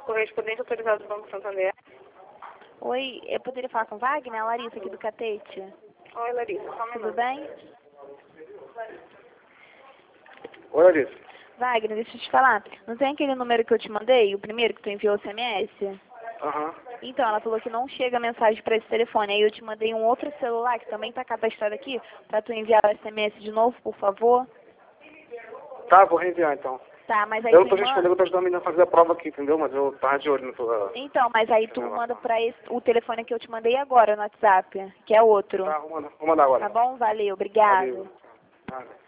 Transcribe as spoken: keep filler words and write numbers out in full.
Correspondente autorizado do Banco Santander. Oi, eu poderia falar com Wagner? A Larissa aqui do Catete. Oi, Larissa. Só um Tudo minuto. bem? Oi, Larissa. Wagner, deixa eu te falar. Não tem aquele número que eu te mandei, o primeiro que tu enviou o S M S? Aham. Então, ela falou que não chega mensagem para esse telefone. Aí eu te mandei um outro celular que também tá cadastrado aqui, para tu enviar o S M S de novo, por favor. Tá, vou reenviar então. Tá, mas aí Eu não tu tô manda... respondendo, eu tô ajudando a menina a fazer a prova aqui, entendeu? Mas eu tava de olho no celular. Então, mas aí tu manda para esse, o telefone que eu te mandei agora no WhatsApp, que é outro. Tá, vou mandar, vou mandar agora. Tá bom? Valeu, obrigado. Valeu. Nada.